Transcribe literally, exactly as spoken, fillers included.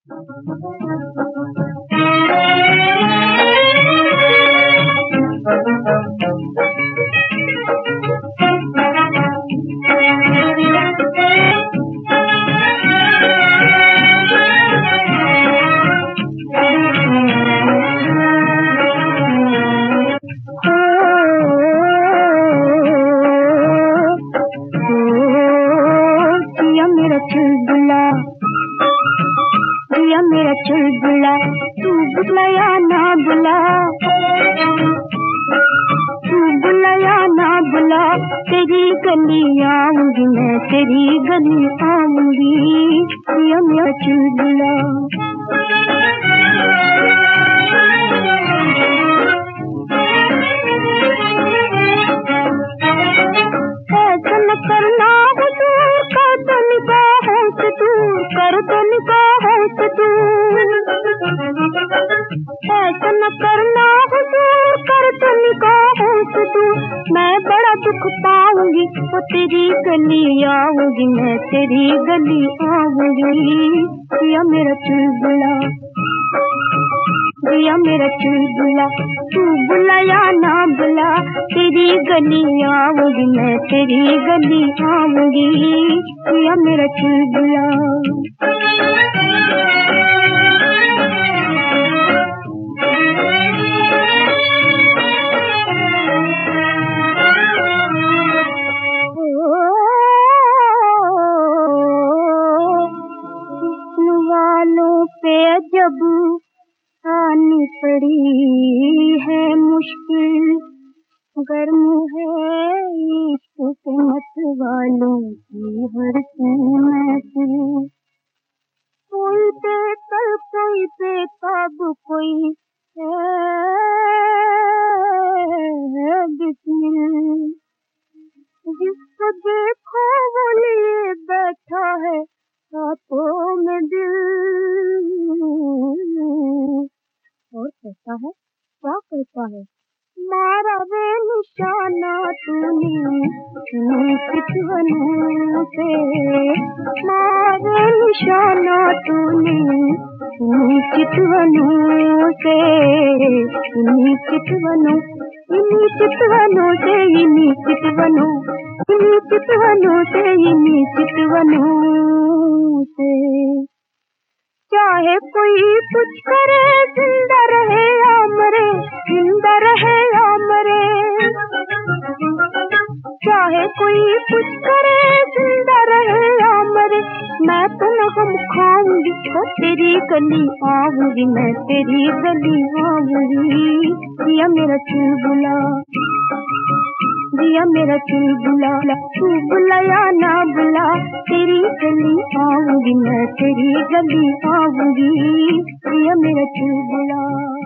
चुलबुला दिया मेरा चुलबुला, तू बुलाया ना बुला, तू बुलाया ना बुला, तेरी गली आऊंगी मैं, तेरी गली आऊंगी, दिया मेरा चुलबुला। ऐसा न करना हुजूर, कर दो निगाहों से दूर, कर दो निगाहों से दूर। ऐसा न करना हुजूर, कर दो निगाहों से दूर। मैं बड़ा दुख पाऊंगी, वो तेरी गली आऊंगी मैं, तेरी गली आऊंगी, दिया मेरा चुलबुला, दिया मेरा चुलबुला, तू बुलाया ना बुला, तेरी गली आऊंगी मैं, तेरी गली आऊंगी, दिया मेरा चुलबुला। वालों पे जब आनी पड़ी है मुश्किल, गर्म है इश्क के मत वालों की हर महफिल। कोई बेकल कोई बेताब कोई है बिस्मिल, जिसको देखो वो लिए बैठा है हाथों में दिल। और कहता है, क्या कहता है, मारा वे निशाना तूने चितवनों से, मारे निशाना तूने चितवनों से, इन्हीं चितवनों, इन्हीं चितवनों से, इन्हीं चितवनों, इन्हीं चितवनों से, इन्हीं चितवनों से। चाहे कोई कुछ करे, जिंदा रहे या मरे, जिंदा रहे या मरे। चाहे कोई कुछ करे, जिंदा रहे या मरे, मैं तो न गम खाऊंगी, तो तेरी गली आऊंगी मैं, तेरी गली आऊंगी, दिया मेरा चुलबुला, दिया मेरा चुलबुला, तू बुलाया ना बुला, तेरी गली आऊंगी मैं, तेरी गली आऊंगी, दिया मेरा चुलबुला।